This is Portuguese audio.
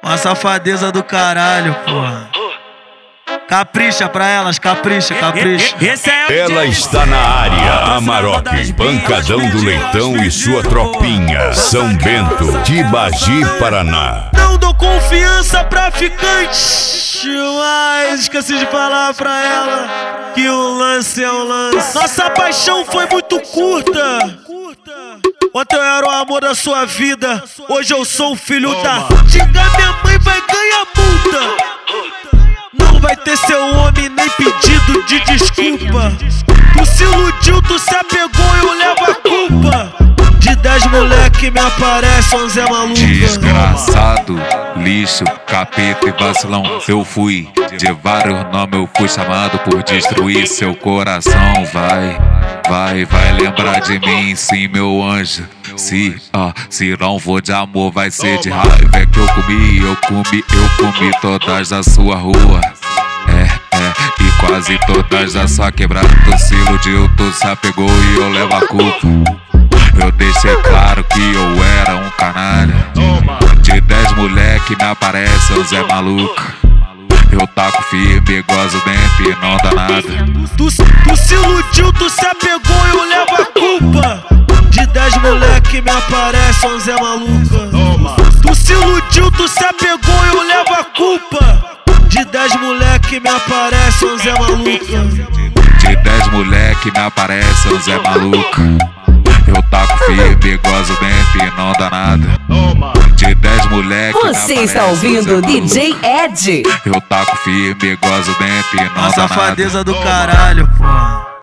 Uma safadeza do caralho, porra. Capricha pra elas, capricha. Ela está na área, Amarok, Pancadão do Leitão e sua tropinha, São Bento, Tibagi, Paraná. Não dou confiança pra ficante, mas esqueci de falar pra ela que o lance é o lance. Nossa paixão foi muito curta. Ontem eu era o amor da sua vida, hoje eu sou o filho da... Xingar minha mãe vai ganhar multa. Não vai ter seu homem nem pedido de desculpa. Tu se iludiu, tu se apegou, eu levo a culpa. De 10 moleque me aparece 11 é maluca. Desgraçado, lixo, capeta e vacilão. Eu fui de vários nomes, eu fui chamado por destruir seu coração. Vai lembrar de mim, sim, meu anjo. Se não for de amor, vai ser de raiva. É que eu comi todas da sua rua. E quase todas da sua quebrada. Tu se iludiu, tu se apegou e eu levo a culpa. Eu deixei claro que eu era um canalha. De 10 moleque me aparece o Zé Maluco. Eu taco firme, gozo dentro e não dá nada. Tu se iludiu, tu se apegou e eu levo a culpa. De 10 moleque me aparece 11 é maluca. Tu se iludiu, tu se apegou e eu levo a culpa. De 10 moleque me aparece 11 é maluca. De 10 moleque me aparece 11 é maluca. Eu taco firme, gozo dentro e não dá nada. De 10 moleque Você está ouvindo DJ Ed. Eu taco firme, gozo dentro e não dá nada. Uma safadeza do caralho, porra.